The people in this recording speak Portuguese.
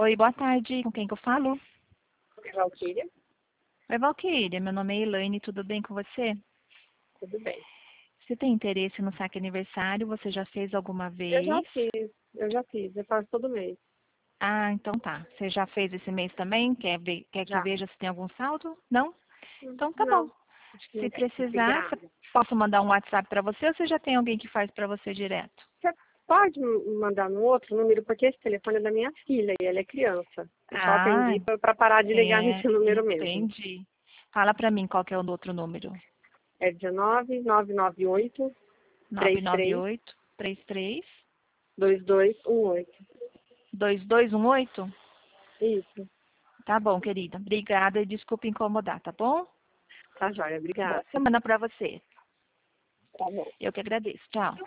Oi, boa tarde. Com quem que eu falo? Valquíria, Oi, Valquíria. Meu nome é Elaine. Tudo bem com você? tudo bem. Você tem interesse no saque aniversário? Você já fez alguma Eu já vez? fiz, eu faço todo mês. Ah, então tá. Você já fez esse mês também? Quer que Já. veja se tem algum saldo? Não? Então tá bom. Não, acho que Se não tem. precisar, Obrigada. posso mandar um WhatsApp para você ou você já tem alguém que faz para você direto? Você pode me mandar no outro número, porque esse telefone é da minha filha e ela é criança. Eu só Ah, atendi para parar de ligar é, nesse número mesmo. entendi. Fala para mim qual que é o outro número. É 19 998 33 998-33-2218. 2218. Isso, Tá bom, querida. Obrigada e desculpe incomodar, tá bom? tá joia, Boa obrigada. semana para você. Tá bom. Eu que agradeço. Tchau.